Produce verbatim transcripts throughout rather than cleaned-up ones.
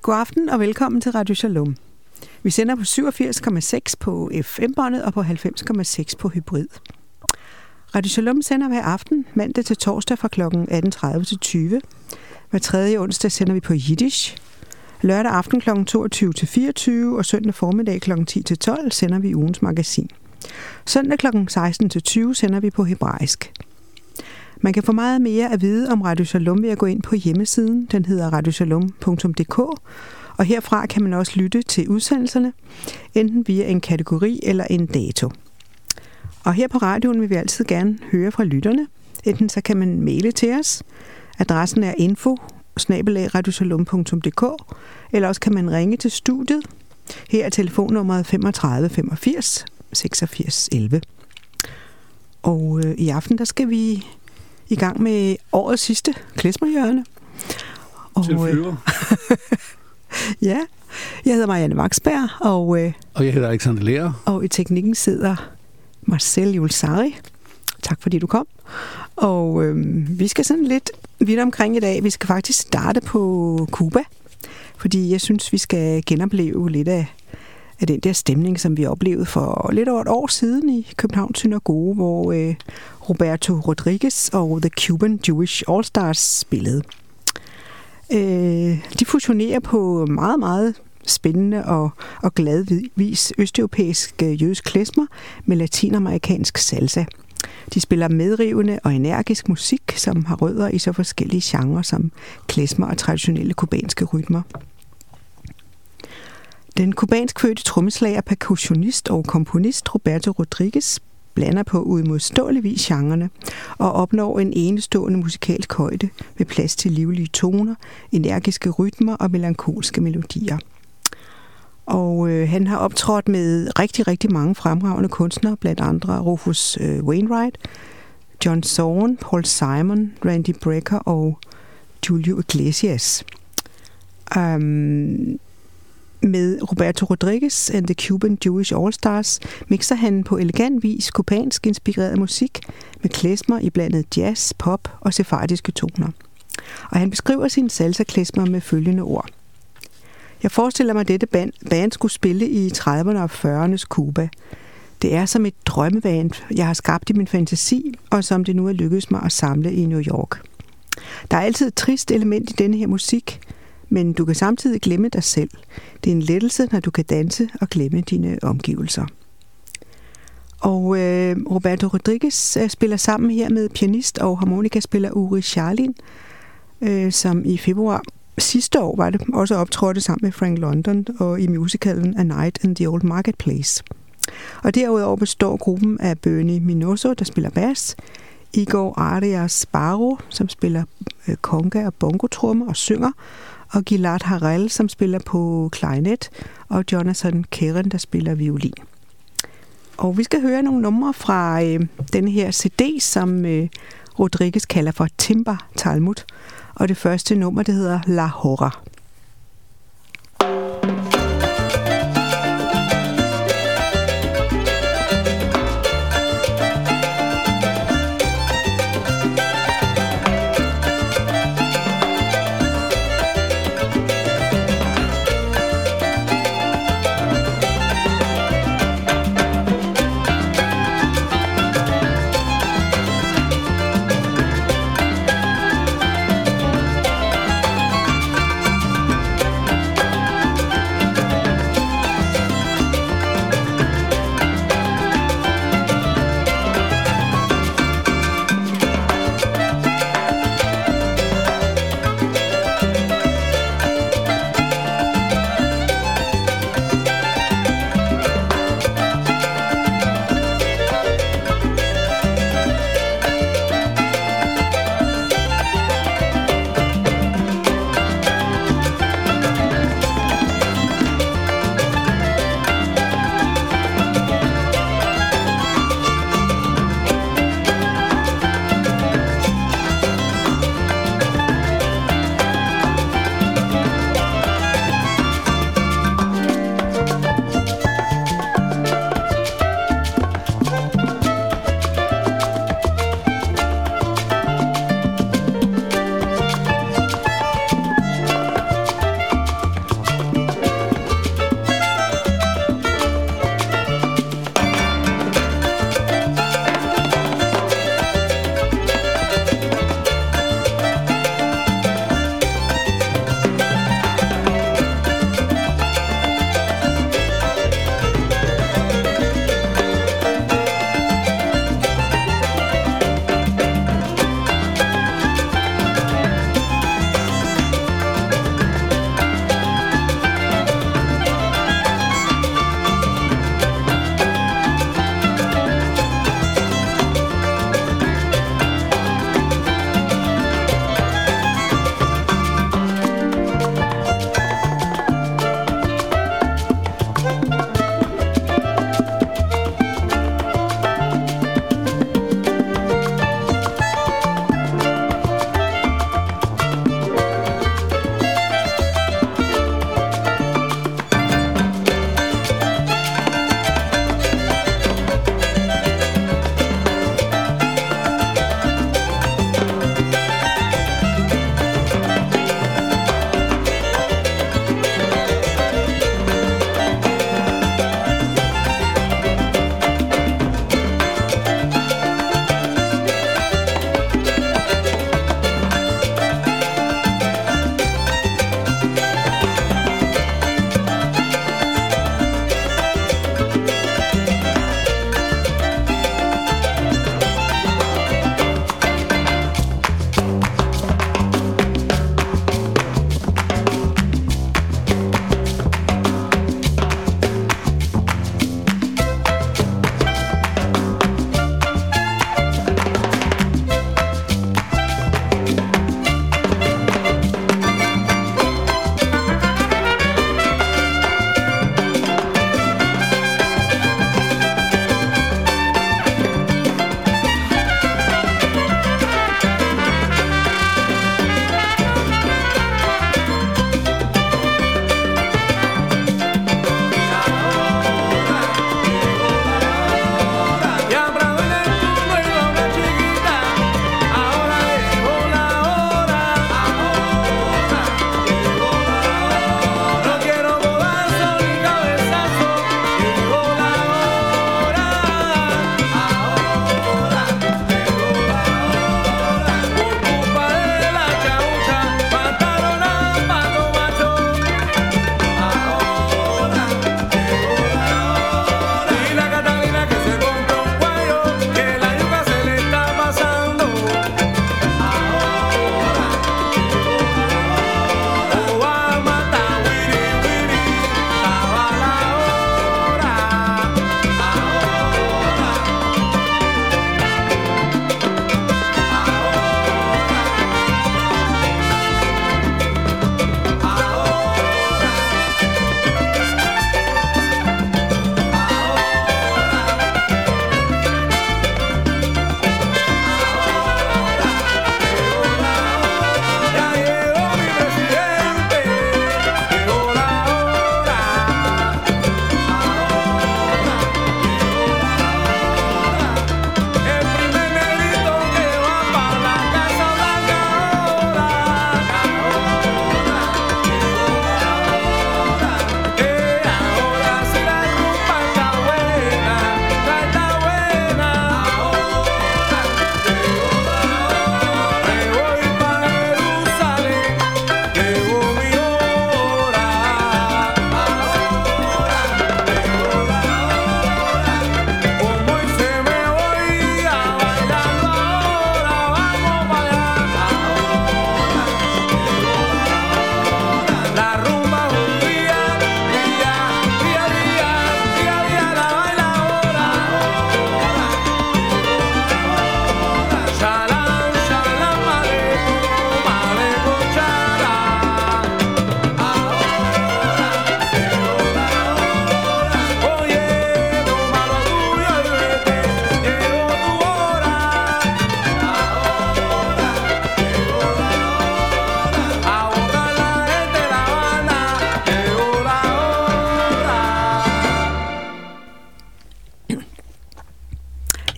God aften og velkommen til Radio Shalom. Vi sender på syvogfirs komma seks på F M-båndet og på halvfems komma seks på hybrid. Radio Shalom sender hver aften, mandag til torsdag fra klokken atten tredive til tyve. Hver tredje onsdag sender vi på Yiddish. Lørdag aften klokken toogtyve til fireogtyve og søndag formiddag klokken ti til tolv sender vi ugens magasin. Søndag klokken seksten til tyve sender vi på hebraisk. Man kan få meget mere at vide om Radio Shalom ved at gå ind på hjemmesiden. Den hedder radioshalom punktum d k, og herfra kan man også lytte til udsendelserne, enten via en kategori eller en dato. Og her på radioen vil vi altid gerne høre fra lytterne. Enten så kan man maile til os. Adressen er info snabel-a radioshalom punktum d k, eller også kan man ringe til studiet. Her er telefonnummeret femogtredive femogfirs seksogfirs elleve. Og øh, i aften der skal vi i gang med årets sidste klezmerhjørne. Og, til flyver. Øh, ja, jeg hedder Marianne Vaksberg, og, øh, og jeg hedder Alexander Lea. Og i teknikken sidder Marcel Julsari. Tak fordi du kom. Og øh, vi skal sådan lidt vidt omkring i dag. Vi skal faktisk starte på Cuba, fordi jeg synes, vi skal genopleve lidt af, af den der stemning, som vi oplevede for lidt over et år siden i Københavns Synagoge, hvor øh, Roberto Rodriguez og The Cuban Jewish All Stars spillede. Øh, de fusionerer på meget, meget spændende og, og gladvis østeuropæisk jødisk klezmer med latinamerikansk salsa. De spiller medrivende og energisk musik, som har rødder i så forskellige genrer som klezmer og traditionelle kubanske rytmer. Den kubansk fødte trommeslager, percussionist og komponist Roberto Rodriguez blander på uimodståelig vis genrerne og opnår en enestående musikalsk højde med plads til livlige toner, energiske rytmer og melankolske melodier. Og øh, han har optrådt med rigtig, rigtig mange fremragende kunstnere, blandt andre Rufus øh, Wainwright, John Zorn, Paul Simon, Randy Brecker og Julio Iglesias. Um, med Roberto Rodriguez and the Cuban Jewish All Stars mixer han på elegant vis kubansk inspireret musik med klezmer i blandet jazz, pop og sefardiske toner. Og han beskriver sin salsa-klezmer med følgende ord. Jeg forestiller mig, at dette band, band skulle spille i trediverne og fyrreernes Cuba. Det er som et drømmeband, jeg har skabt i min fantasi, og som det nu er lykkedes mig at samle i New York. Der er altid et trist element i denne her musik, men du kan samtidig glemme dig selv. Det er en lettelse, når du kan danse og glemme dine omgivelser. Og øh, Roberto Rodriguez øh, spiller sammen her med pianist og harmonikaspiller Uri Charlin, øh, som i februar sidste år var det også optrådte sammen med Frank London og i musicalen A Night in the Old Marketplace. Og derudover består gruppen af Bernie Minoso, der spiller bass, Igor Arias Barro, som spiller øh, conga og bongotrummer og synger, og Gilad Harel, som spiller på klarinet, og Jonathan Keren, der spiller violin. Og vi skal høre nogle numre fra øh, denne her C D, som øh, Rodriguez kalder for Timber Talmud. Og det første nummer, det hedder La Hora.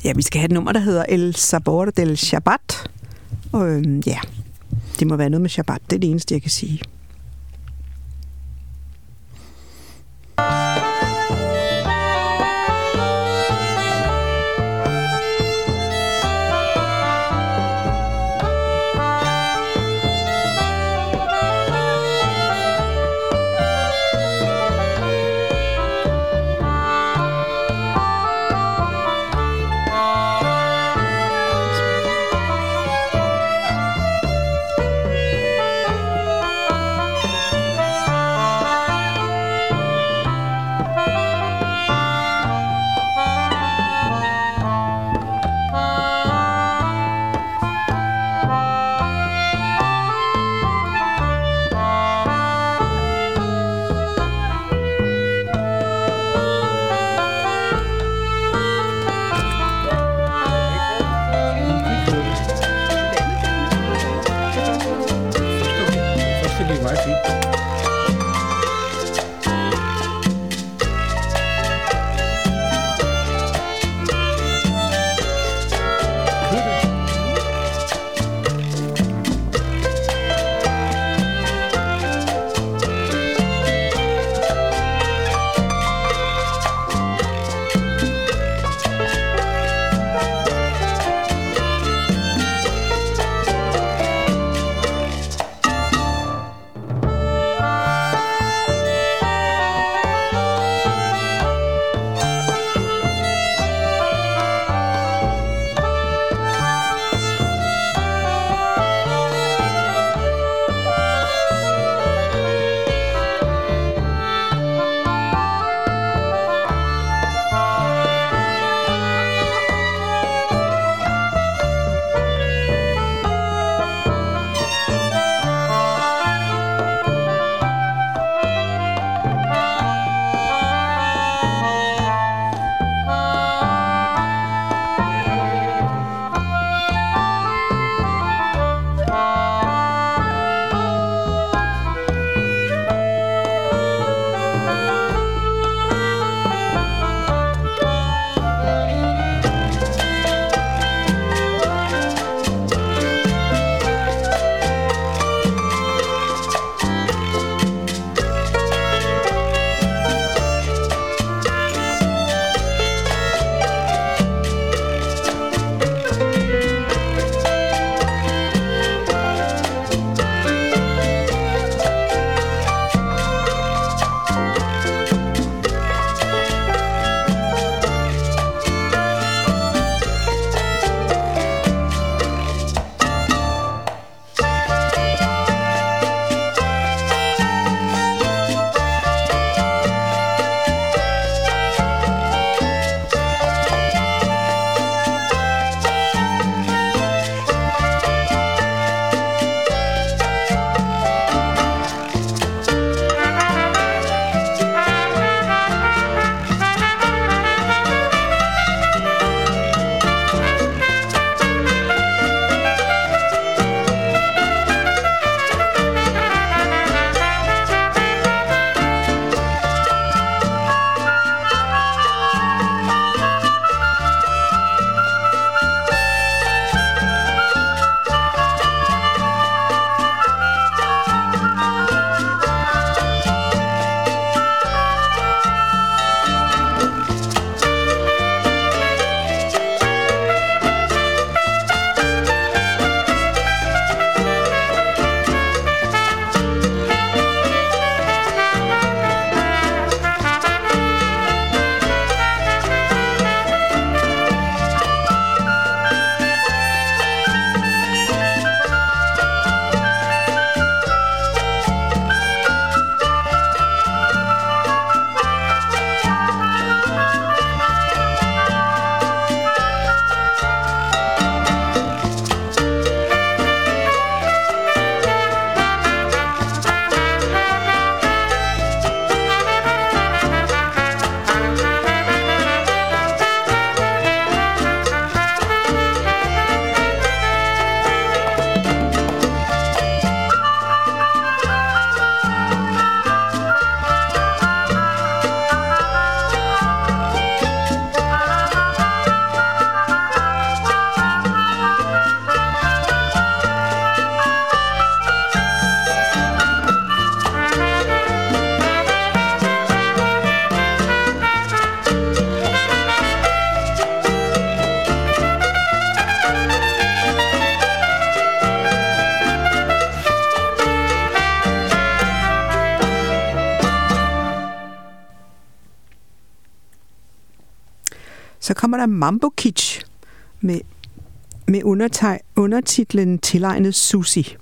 Ja, vi skal have et nummer, der hedder El Sabor del Shabbat. Og øhm, ja, det må være noget med Shabbat. Det er det eneste, jeg kan sige. Så kommer der Mambo Kitsch med, med underteg, undertitlen tilegnet Susi.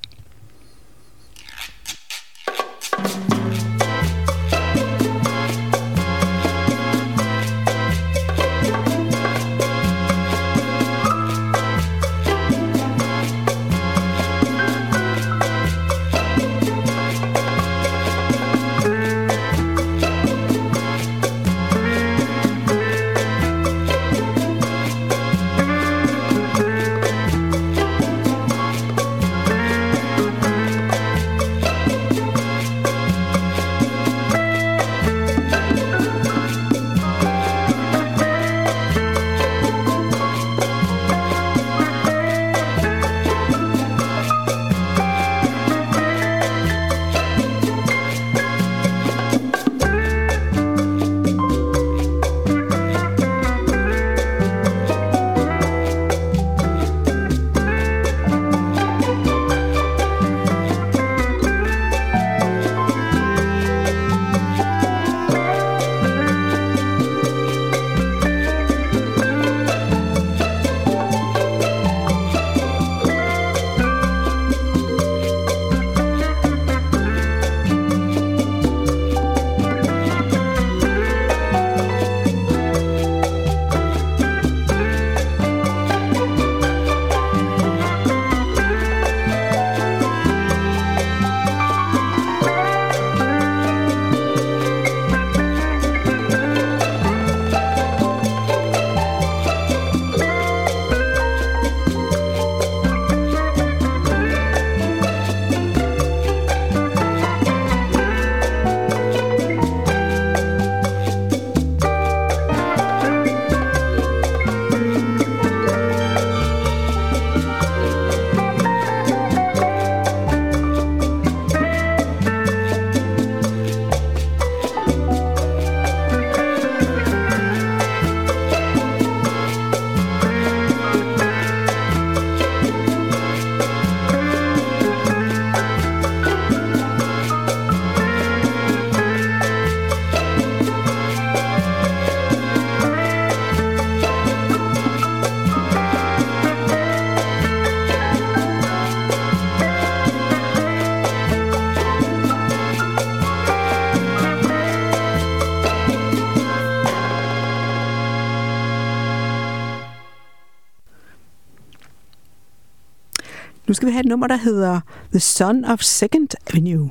Nu skal vi have et nummer, der hedder The Son of Second Avenue.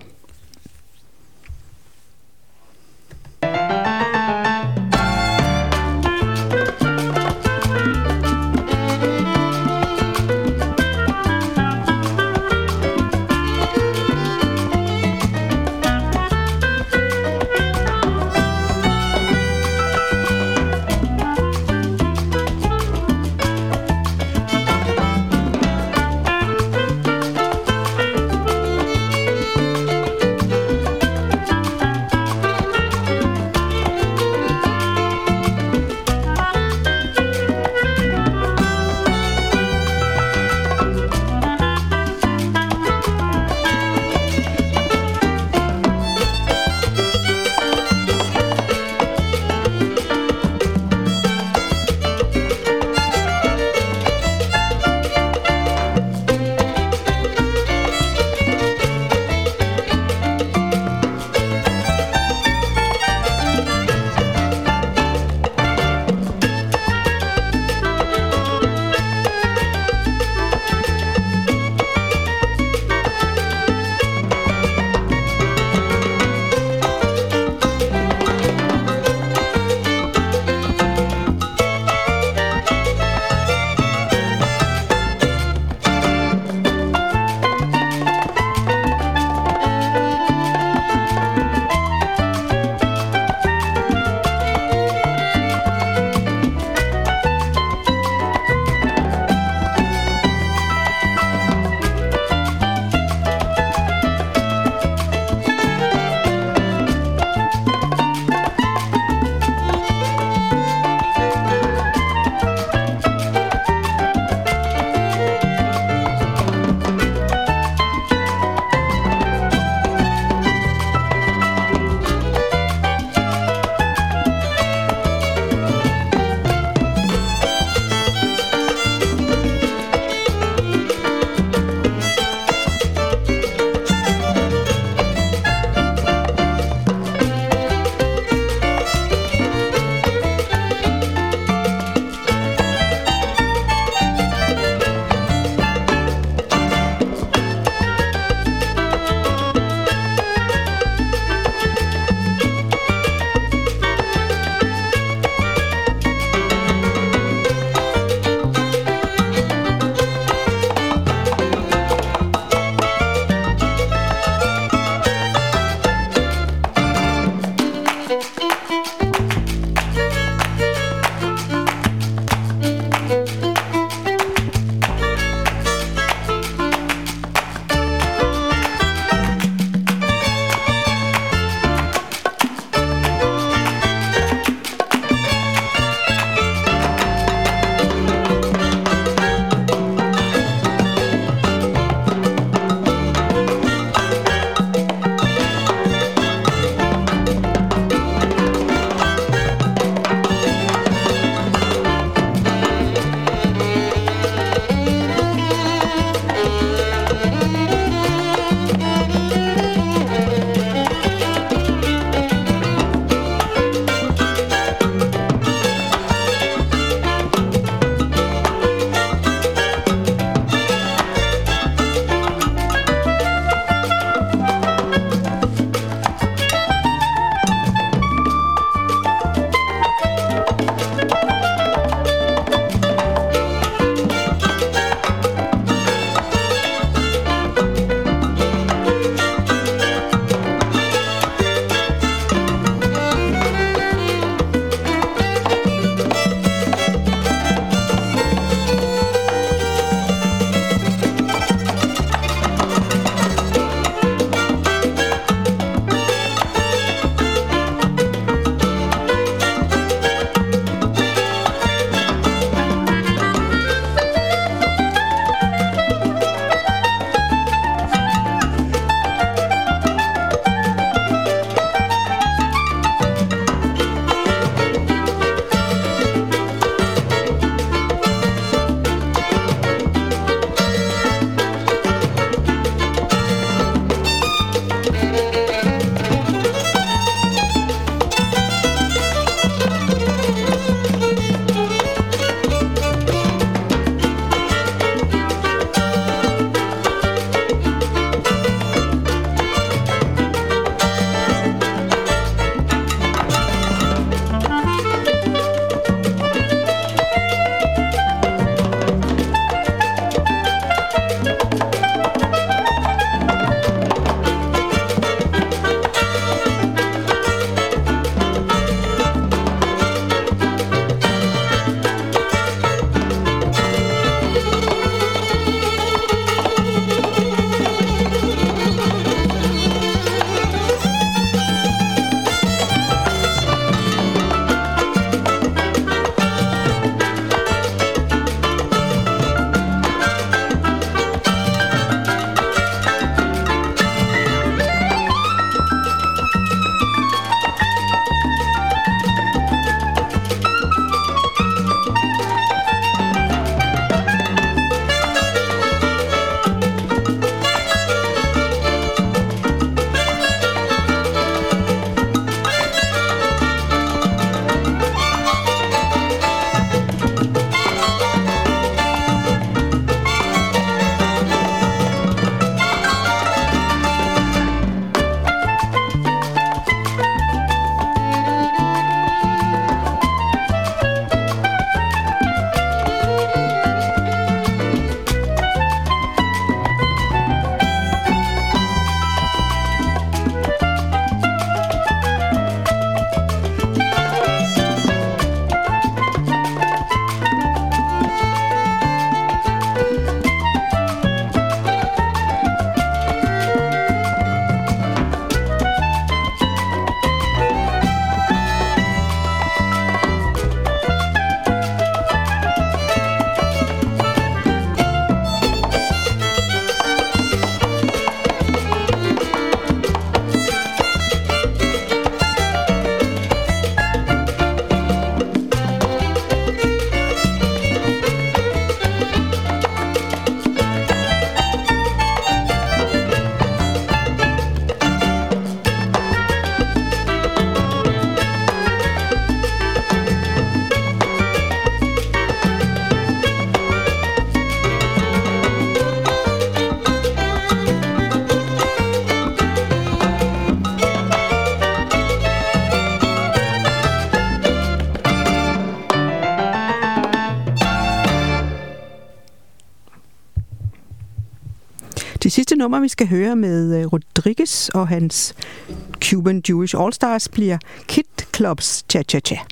sidste nummer, vi skal høre med Rodriguez og hans Cuban Jewish All Stars, bliver Kid Clubs Cha Cha Cha.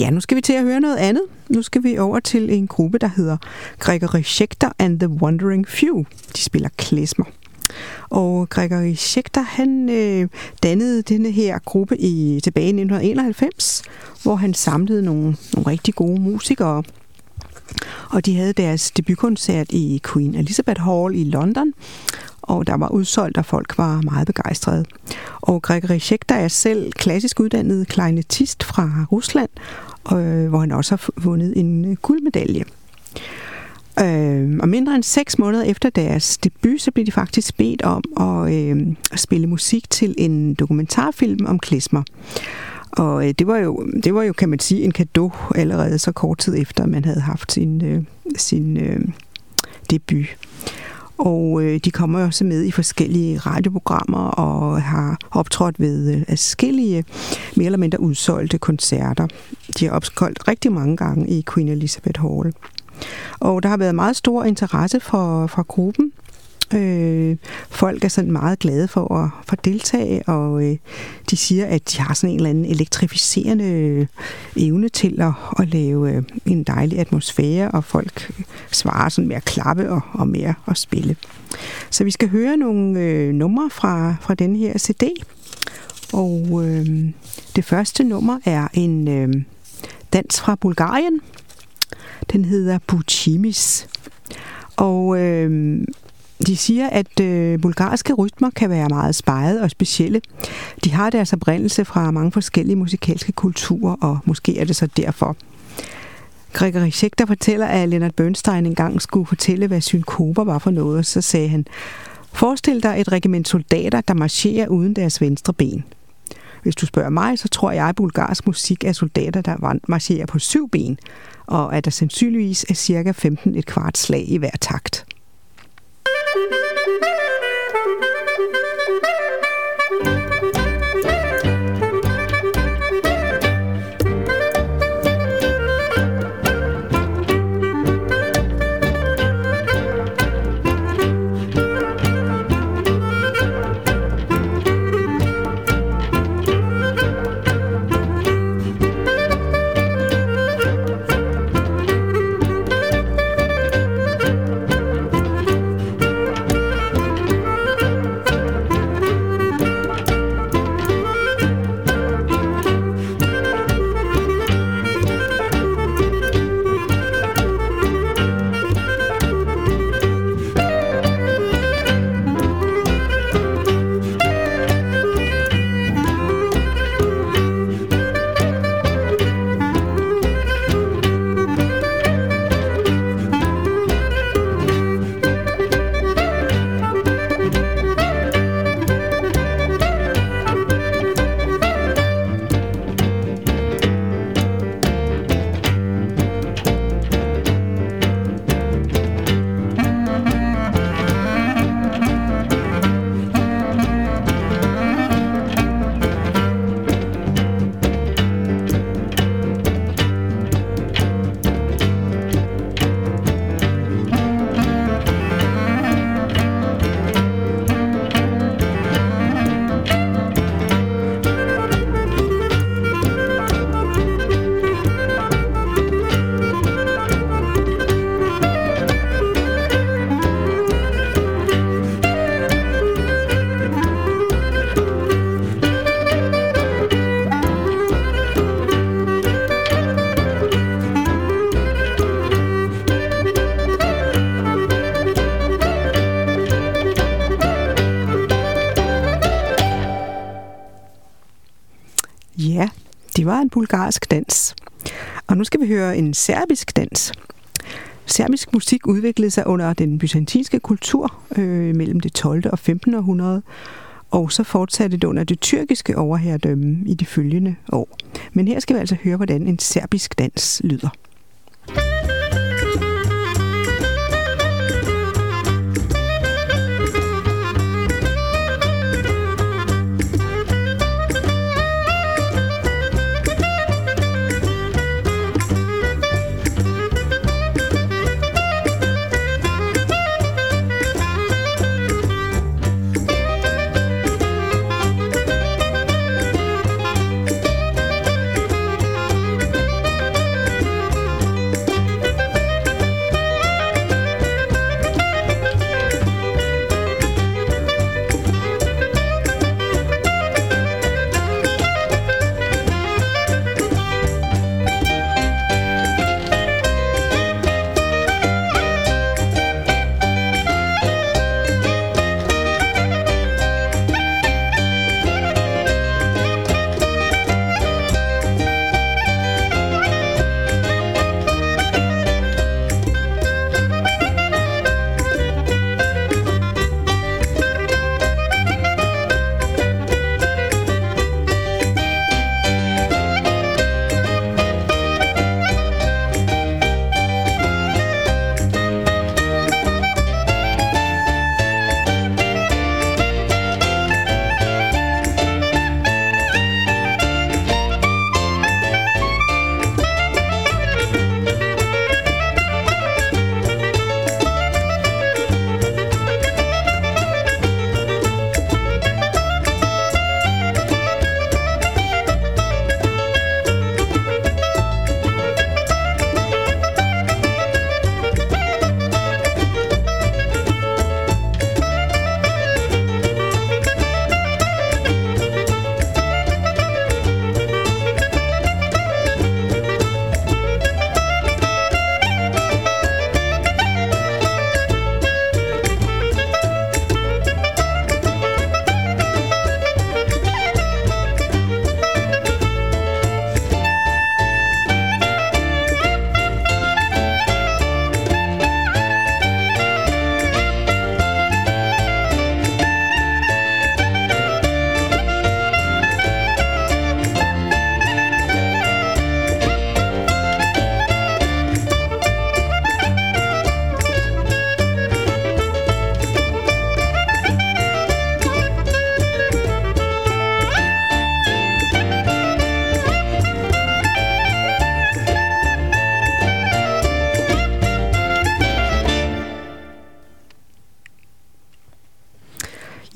Ja, nu skal vi til at høre noget andet. Nu skal vi over til en gruppe, der hedder Gregory Schechter and the Wandering Few. De spiller klezmer. Og Gregory Schechter, han øh, dannede denne her gruppe i tilbage i nitten enoghalvfems, hvor han samlede nogle, nogle rigtig gode musikere. Og de havde deres debutkoncert i Queen Elizabeth Hall i London, og der var udsolgt, og folk var meget begejstrede. Og Gregory Schechter er selv klassisk uddannet klarinettist fra Rusland, øh, hvor han også har vundet en guldmedalje. Øh, og mindre end seks måneder efter deres debut, så blev de faktisk bedt om at, øh, at spille musik til en dokumentarfilm om klezmer. Og øh, det var jo, det var jo, kan man sige, en cadeau allerede så kort tid efter, man havde haft sin, øh, sin øh, debut. Og øh, de kommer også med i forskellige radioprogrammer og har optrådt ved øh, adskillige mere eller mindre udsolgte koncerter. De har optrådt rigtig mange gange i Queen Elizabeth Hall. Og der har været meget stor interesse for, for gruppen. Øh, folk er sådan meget glade for at, for at deltage, og øh, de siger, at de har sådan en eller anden elektrificerende evne til at, at lave øh, en dejlig atmosfære, og folk svarer sådan med at klappe og, og med at spille. Så vi skal høre nogle øh, numre fra, fra denne her C D, og øh, det første nummer er en øh, dans fra Bulgarien. Den hedder Buchimis, og øh, de siger, at øh, bulgarske rytmer kan være meget spejede og specielle. De har deres oprindelse fra mange forskellige musikalske kulturer, og måske er det så derfor. Gregory Schechter fortæller, at Leonard Bernstein engang skulle fortælle, hvad synkoper var for noget. Så sagde han, forestil dig et regiment soldater, der marcherer uden deres venstre ben. Hvis du spørger mig, så tror jeg, at bulgarsk musik er soldater, der marcherer på syv ben, og at der sandsynligvis er cirka femten et kvart slag i hver takt. Ja, det var en bulgarsk dans. Og nu skal vi høre en serbisk dans. Serbisk musik udviklede sig under den byzantinske kultur øh, mellem det tolvte og femtende århundrede, og så fortsatte det under det tyrkiske overherredømme i de følgende år. Men her skal vi altså høre, hvordan en serbisk dans lyder.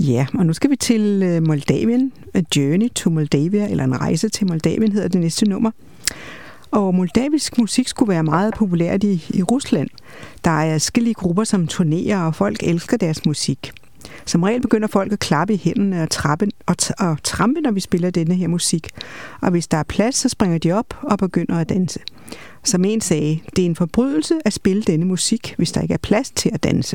Ja, og nu skal vi til Moldavien. A Journey to Moldavia, eller en rejse til Moldavien hedder det næste nummer. Og moldavisk musik skulle være meget populært i, i Rusland. Der er forskellige grupper, som turnerer, og folk elsker deres musik. Som regel begynder folk at klappe i hænderne og, trappe, og, t- og trampe, når vi spiller denne her musik. Og hvis der er plads, så springer de op og begynder at danse. Som en sagde, det er en forbrydelse at spille denne musik, hvis der ikke er plads til at danse.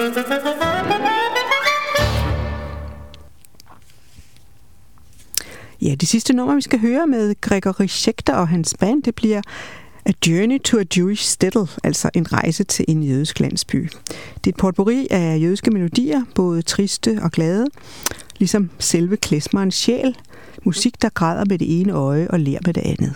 Ja, det sidste nummer, vi skal høre med Gregory Schechter og hans band, det bliver A Journey to a Jewish Shtetl, altså en rejse til en jødisk landsby. Det er et potpourri af jødiske melodier, både triste og glade, ligesom selve klezmerens sjæl, musik, der græder med det ene øje og ler med det andet.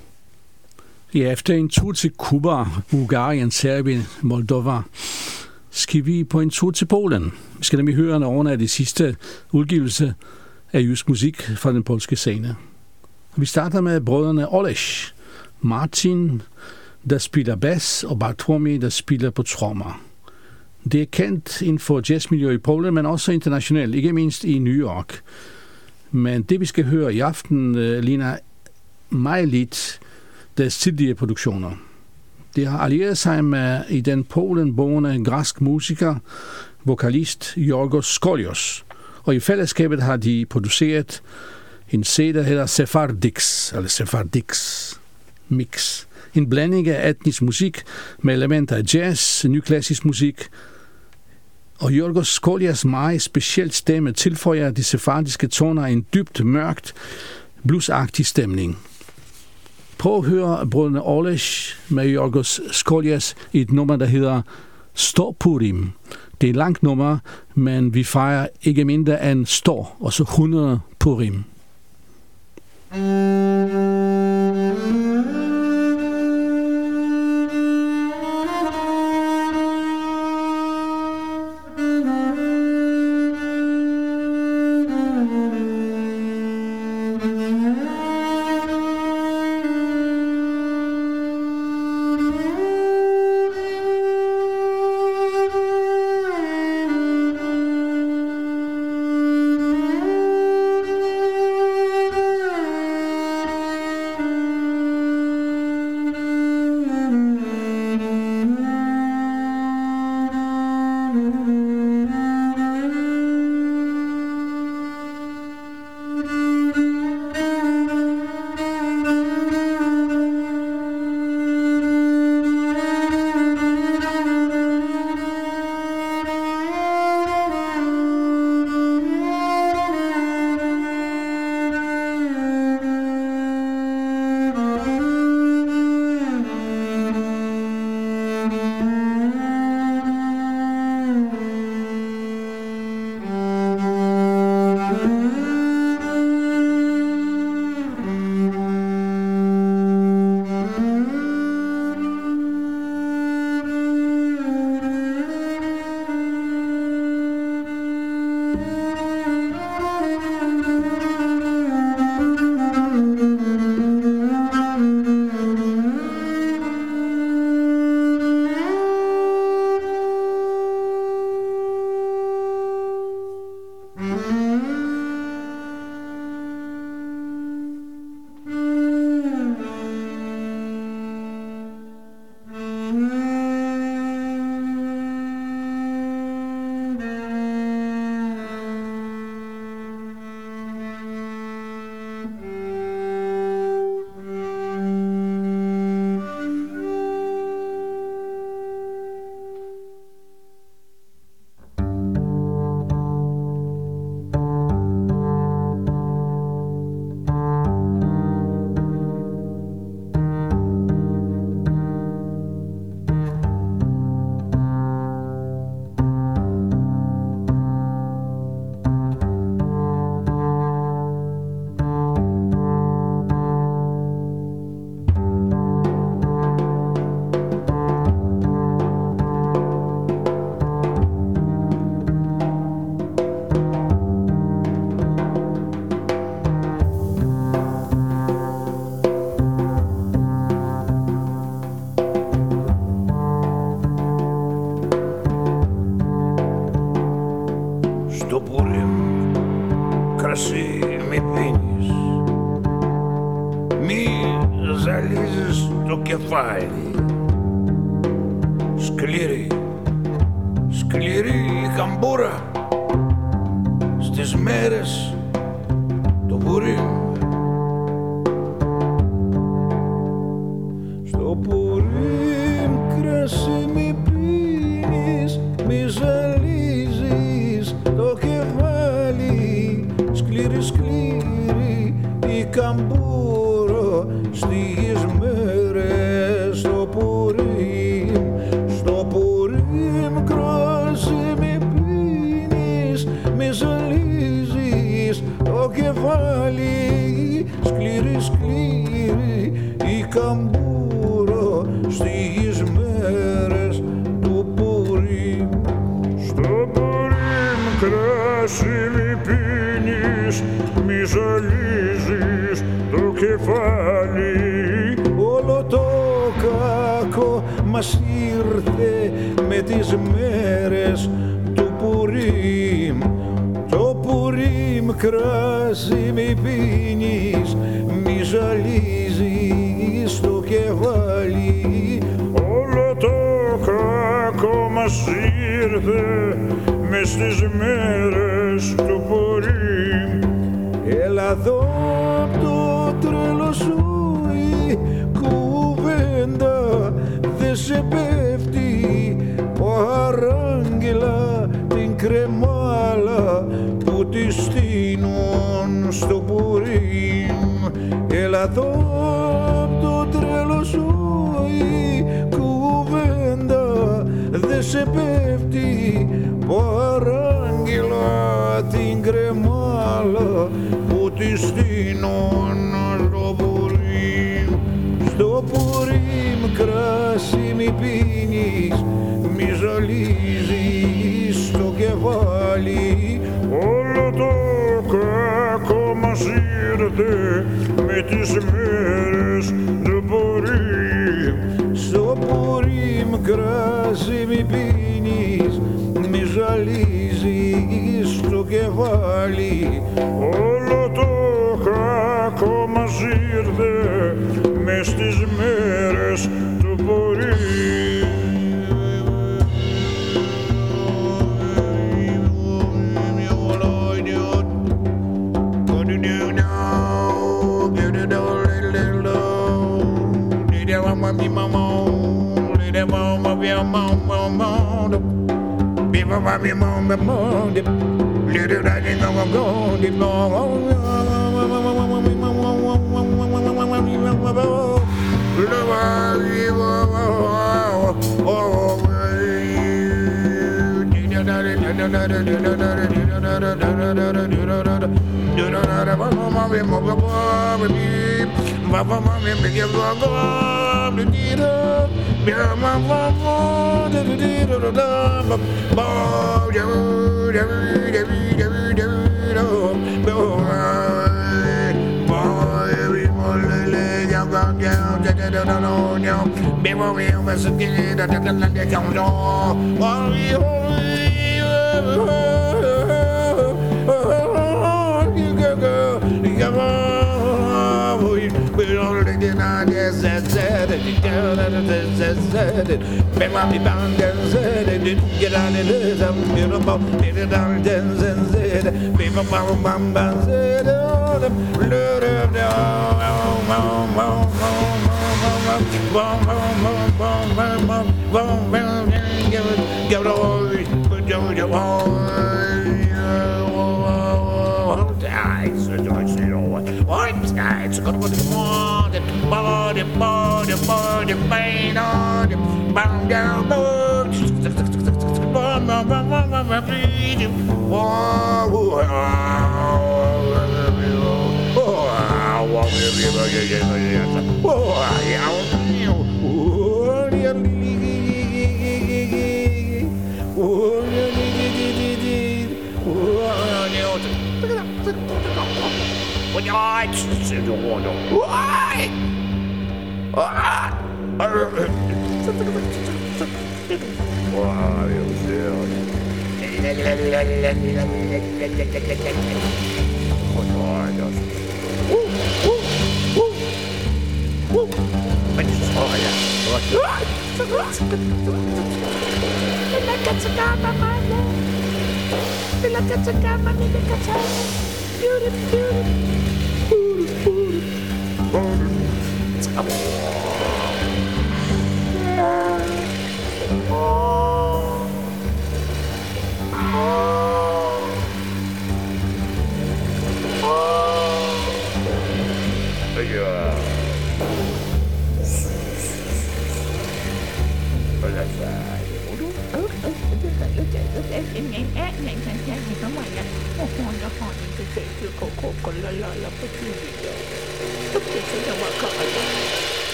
Ja, efter en tur til Kuba, Bulgarien, Serbien, Moldova, skal vi på en tur til Polen. Vi skal nemlig høre nogle af de sidste udgivelser af jysk musik fra den polske scene. Vi starter med brødrene Olesz. Martin, der spiller bas, og Bartłomiej, der spiller på trommer. Det er kendt inden for jazzmiljøet i Polen, men også internationalt, ikke mindst i New York. Men det, vi skal høre i aften, ligner meget lidt deres tidligere produktioner. Det har allieret sig med i den Polen boende græsk musiker, vokalist Yorgos Skolios. Og i fællesskabet har de produceret en C D, der hedder Sephardix, eller Sephardix Mix. En blanding af etnisk musik med elementer af jazz, nyklassisk musik. Og Yorgos Skolias meget specielt stemme tilføjer de sephardiske toner en dybt mørkt, bluesagtig stemning. Prøv at høre brødrene Olesz med Yorgos Skolias i et nummer, der hedder Sto Purim. Det er et langt nummer, men vi fejrer ikke mindre end sto, og så hundrede Purim. Кефалі, склірі, σκληρή καμπούρα στις μέρες το Πουρίμ. Στο Πουρίμ κρασί μη πίνεις, μη ζαλίζεις το κεφάλι, σκληρή σκληρή η καμπούρα στις μέρες στο Πουρίμ. Στο Πουρίμ κρασί μη πίνεις, μη ζαλίζεις το κεφάλι, σκληρή σκληρή η καμπούρα στις μέρες του Πουρίμ. κρασί μη πίνεις, μη ζαλίζεις το κεφάλι. Όλο το κακό μας ήρθε με τις μέρες του Πουρίμ. Το Πουρίμ κρασί μη πίνεις, μη ζαλίζεις το κεφάλι. Όλο το κακό μας ήρθε μες στις μέρες του Πουρίμ. Έλα εδώ απ' το τρελό σου η κουβέντα δε σε πέφτει, παράγγελα την κρεμάλα που τη στείνουν στο Πουρίμ. Έλα εδώ απ' το τρελό σου η κουβέντα δε σε πέφτει, παράγγελα την κρεμάλα που τη στείνουν στο Πουρίμ. Στο Πουρίμ κρασί μη πίνεις, μη ζαλίζεις το κεφάλι. Όλο το κακό μας ήρθε με τις μέρες του Πουρίμ. Στο Πουρίμ κρασί μη πίνεις, μη ζαλίζεις το κεφάλι. Όλο το κακό μας ήρθε μες στις μέρες του Πουρίμ.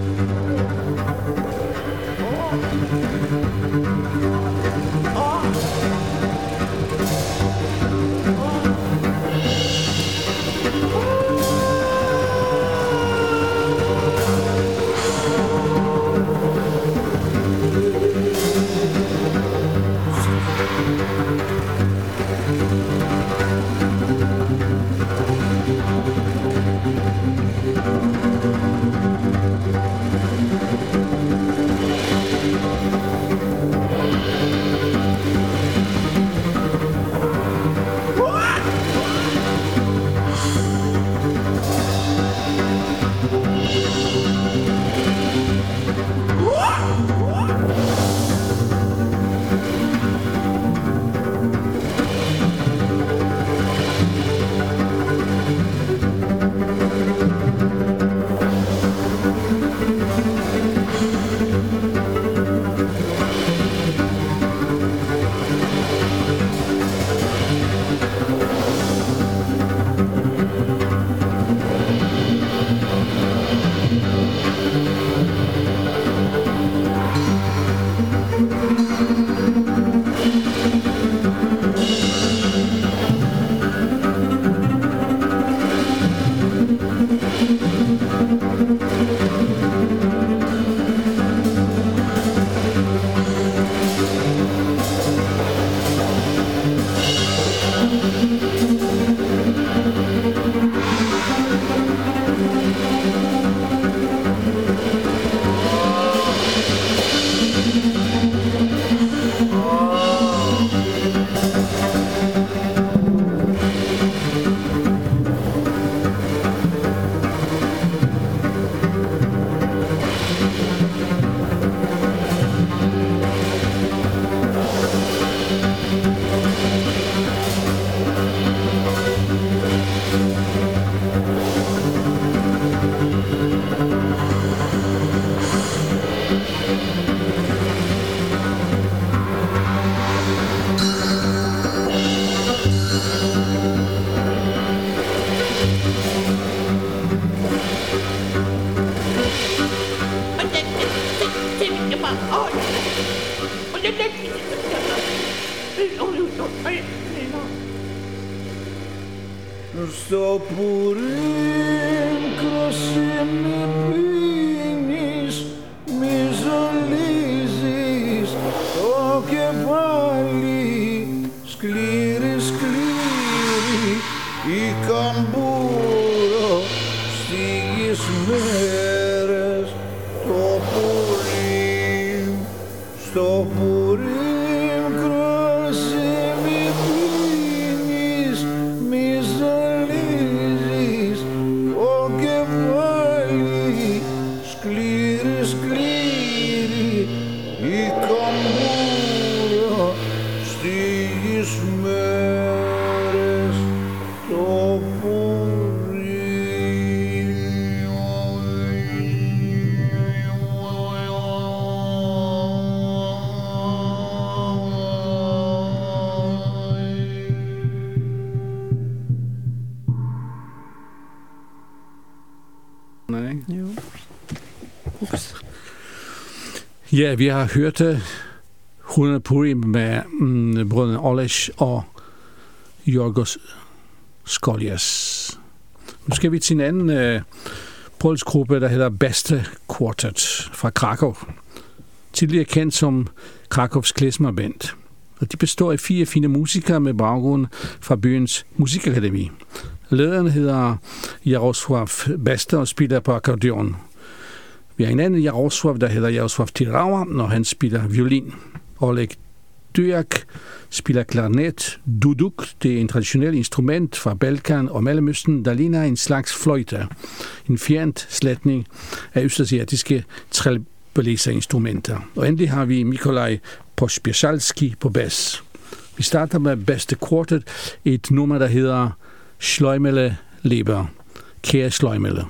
Oh. Στο πουρίμ κρασί με πίνεις, μη ζαλίζεις το κεφάλι, σκλήρη σκλήρη η καμπούρο στις μέρες. Το πουρίμ, στο πουρίμ κρασί με πίνεις, μη ζαλίζεις το κεφάλι, σκλήρη σκλήρη η καμπούρα στις μέρες. Το Nej. Jo. Ups. Ja, vi har hørt uh, hundrede Purim med mm, brødrene Olesh og Yorgos Skolias. Nu skal vi til en anden uh, polsk gruppe, der hedder Beste Quartet fra Krakow. Tidligere kendt som Krakows klezmerband. Og de består af fire fine musikere med baggrund fra byens musikakademi. Lederen hedder Jarosław Beste og spiller på akkordeon. Vi har en anden Jarosław, der hedder Jarosław Tirała, når han spiller violin. Oleg Dyak spiller klarinet. Duduk, det er en traditionel instrument fra Balkan og Mellemøsten, der ligner en slags fløjte. En fjernt slætning af østasiatiske trælblæserinstrumenter. Og endelig har vi Mikolaj Pospieszalski på bas. Vi starter med Beste Quartet, et nummer, der hedder Schleumele Leber. Kære Schleumele.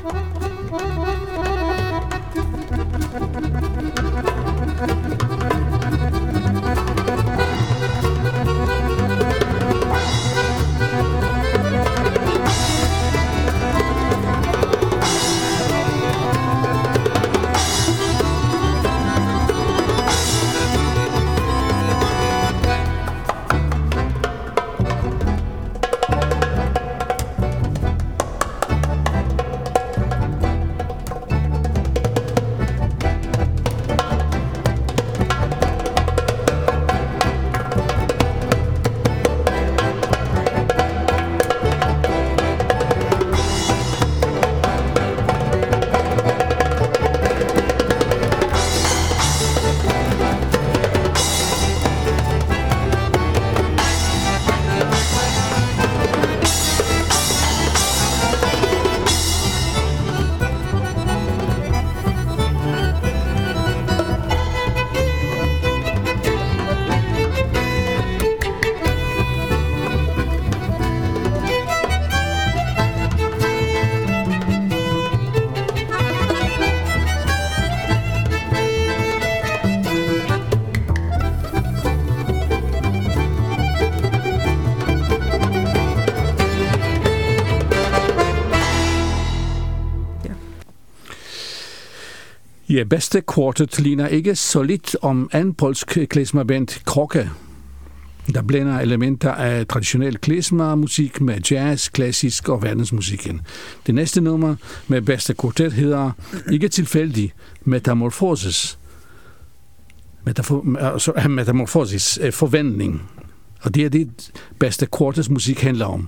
Ja, bedste quartet ligner ikke så lidt om en polsk klezmerband Krokke, der blander elementer af traditionel klezmermusik med jazz, klassisk og verdensmusikken. Det næste nummer med bedste kvartet hedder ikke tilfældig Metamorphosis. Metafor, altså, metamorphosis, forvandling. Og det er det, bedste kvartets musik handler om.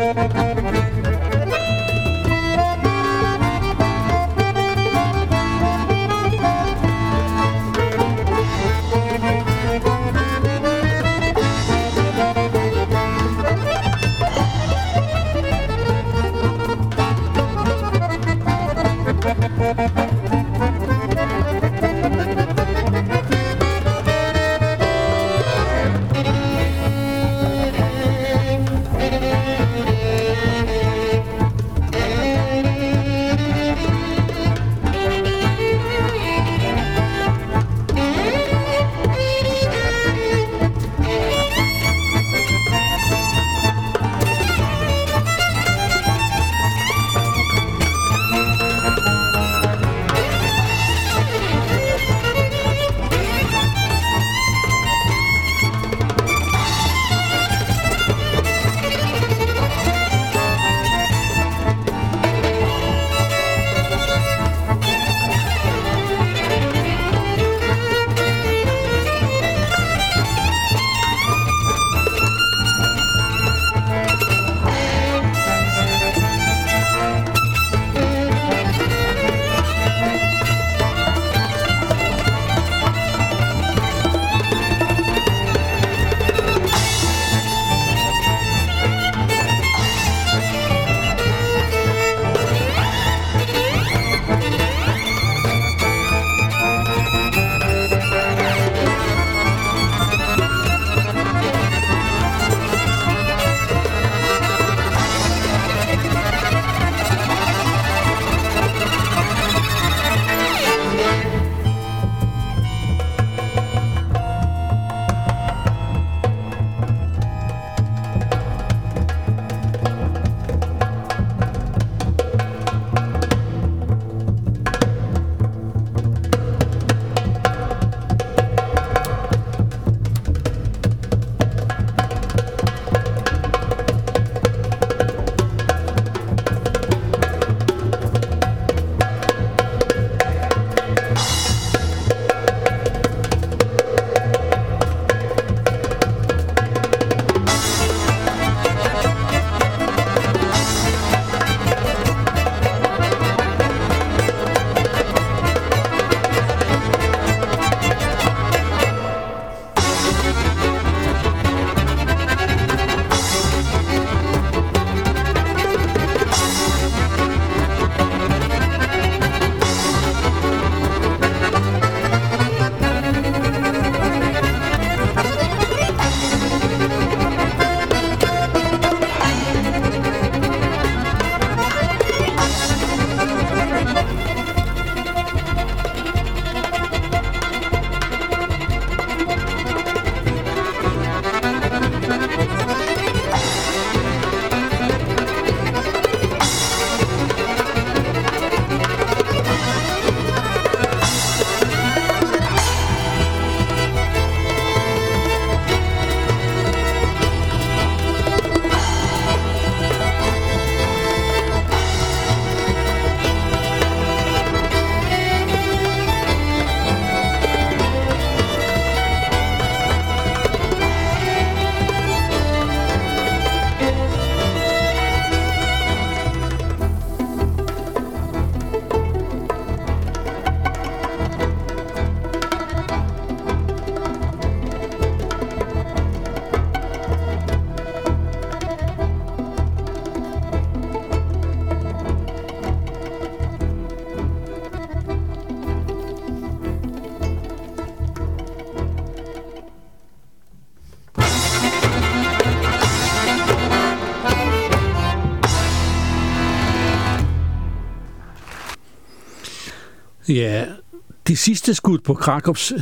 Ja, det sidste skud på Krakows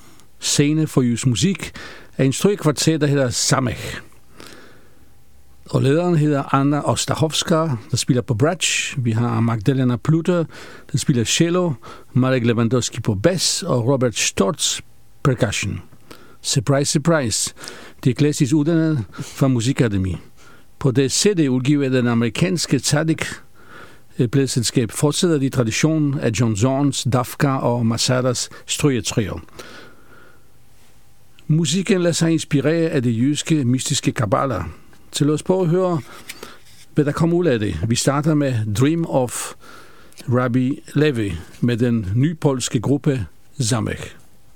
scene for jysk musik er en strygekvartet, der hedder Samech. Og lederen hedder Anna Ostachowska, der spiller på bratsch. Vi har Magdalena Pluter, der spiller cello, Marek Lewandowski på bass og Robert Storz percussion. Surprise, surprise. Det er klassisk uddannet fra Musikakademi. På det C D udgivet den amerikanske Tzadik pladselskab fortsætter de traditionen af John Zorns, Dafka og Masadas strygetrio. Musikken lader sig inspirere af det jyske mystiske kabaler. Så lad os prøve at høre hvad der kommer ud af det. Vi starter med Dream of Rabbi Levi med den nypolske gruppe Zamek.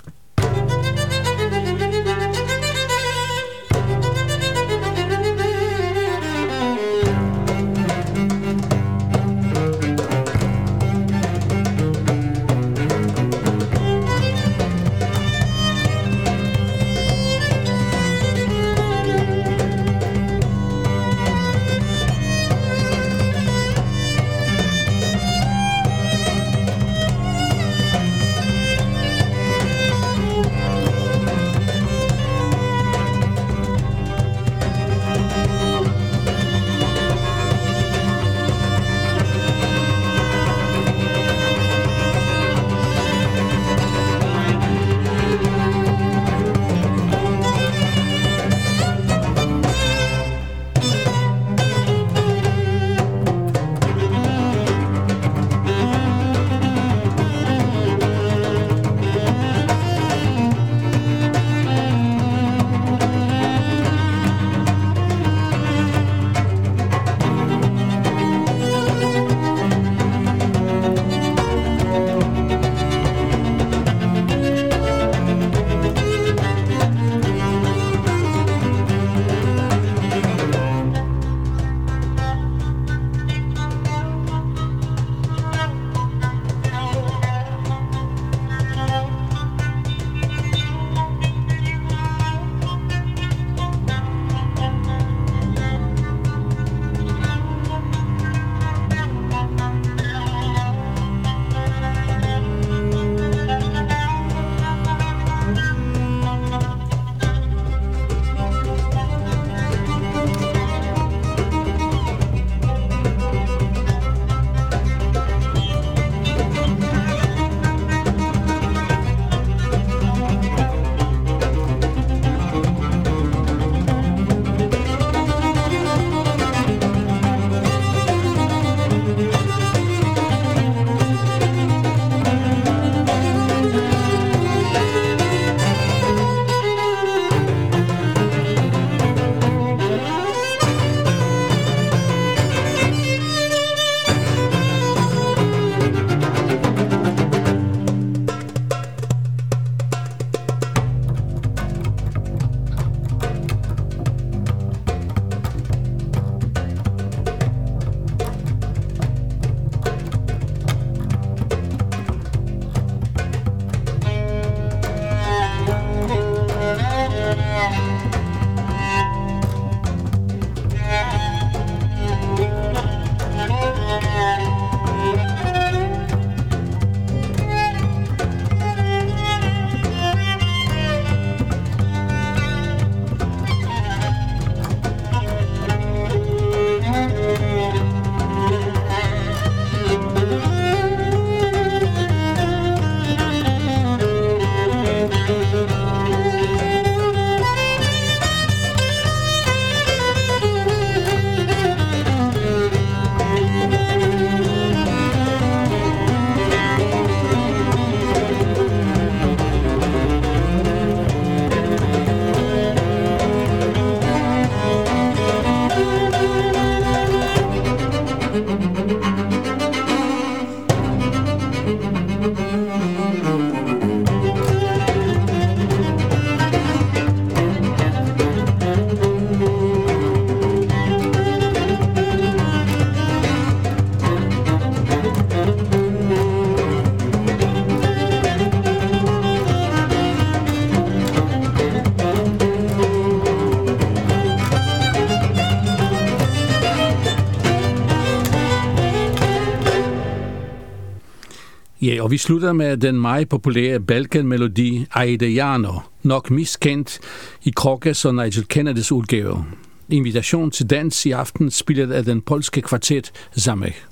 Ja, og vi slutter med den meget populære Balkan-melodi Aidejano, nok miskendt i Krokkes og Nigel Kennedys udgave. Invitation til dans i aften spillet af den polske kvartet Zamek.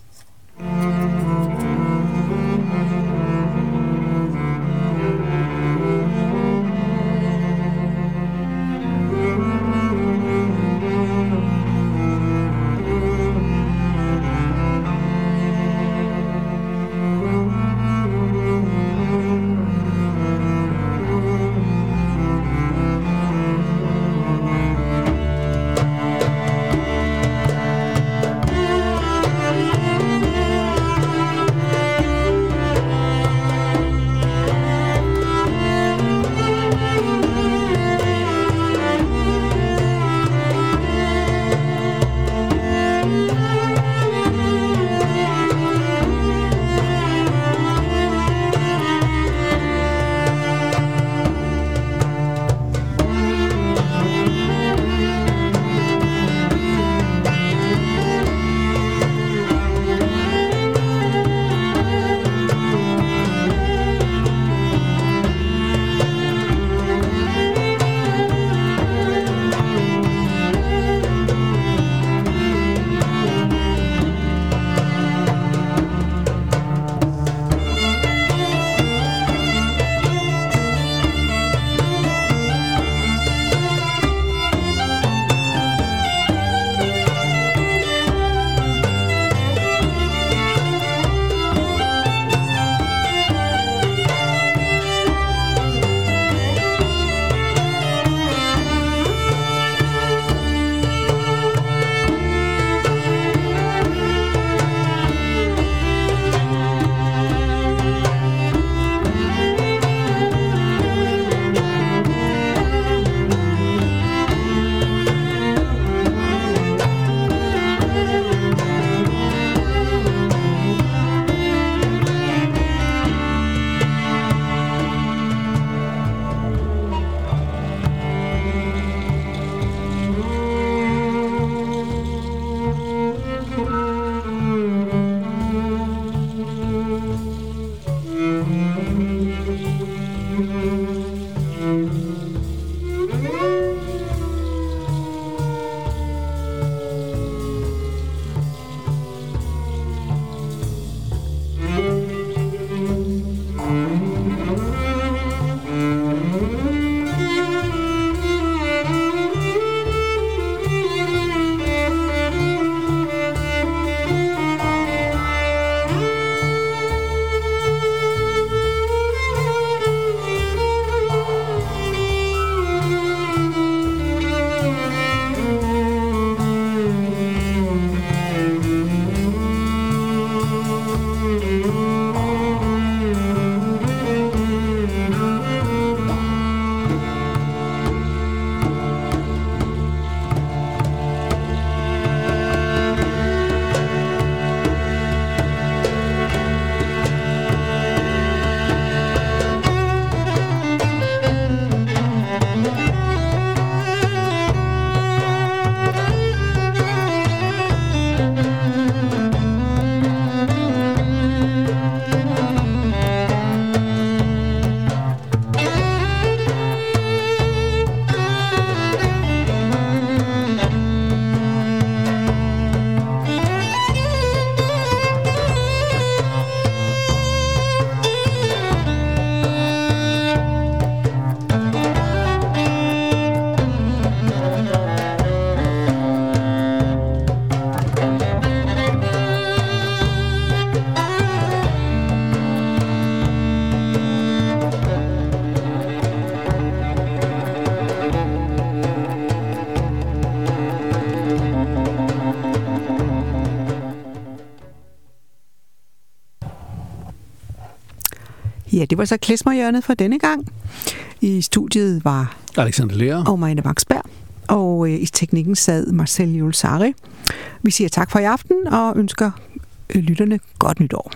Ja, det var så klezmerhjørnet for denne gang. I studiet var Alexander Lea og Marianne Vaksberg, og øh, i teknikken sad Marcel Julsari. Vi siger tak for i aften og ønsker øh, lytterne godt nytår.